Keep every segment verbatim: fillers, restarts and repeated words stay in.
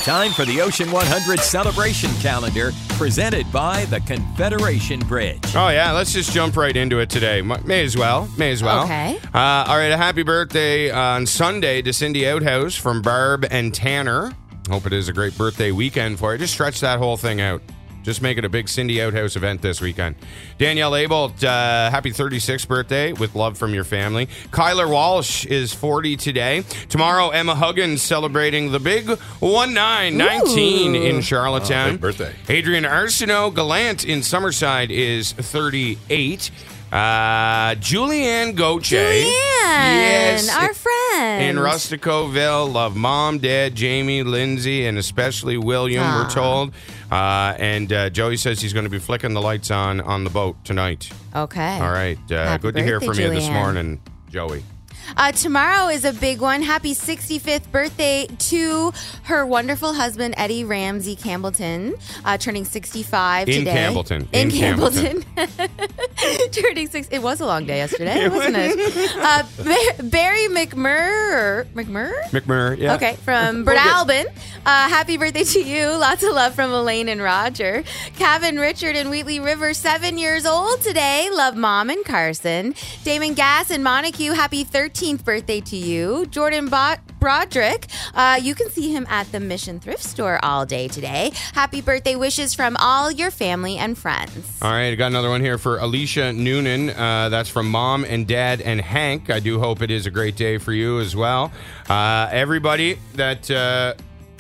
Time for the Ocean one hundred celebration calendar presented by the Confederation Bridge. Oh, yeah. Let's just jump right into it today. May as well. May as well. Okay. Uh, all right. A happy birthday on Sunday to Cindy Outhouse from Barb and Tanner. Hope it is a great birthday weekend for you. Just stretch that whole thing out. Just make it a big Cindy Outhouse event this weekend. Danielle Abelt, uh, happy thirty-sixth birthday with love from your family. Kyler Walsh is forty today. Tomorrow, Emma Huggins celebrating the big one nine nineteen in Charlottetown. Oh, big birthday. Adrian Arsenault Gallant in Summerside is thirty-eight. Uh, Julianne Gauthier. Julianne, yes, our friend. in Rusticoville. Love Mom, Dad, Jamie, Lindsay, and especially William, Aww. we're told. Uh, and uh, Joey says he's going to be flicking the lights on on the boat tonight. Okay. All right. Uh, Happy good to hear birthday, from you this Julianne. morning, Joey. Uh, tomorrow is a big one. Happy sixty-fifth birthday to her wonderful husband, Eddie Ramsey Campbellton, uh, turning sixty-five In today. Campbellton. In, In Campbellton. turning six. It was a long day yesterday, wasn't it? Uh, Ba- Barry McMurr. McMurr? McMurr, yeah. Okay, from Bert Albin. Uh, happy birthday to you. Lots of love from Elaine and Roger. Kevin Richard in Wheatley River, seven years old today. Love Mom and Carson. Damon Gass in Montague, happy thirteenth birthday to you. Jordan Bo- Broderick, uh, you can see him at the Mission Thrift Store all day today. Happy birthday wishes from all your family and friends. All right, I got another one here for Alicia Noonan. Uh, that's from Mom and Dad and Hank. I do hope it is a great day for you as well. Uh, everybody that uh,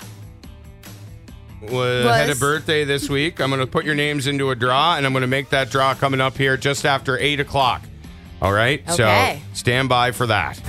was, had a birthday this week, I'm going to put your names into a draw, and I'm going to make that draw coming up here just after eight o'clock. All right? Okay. So stand by for that.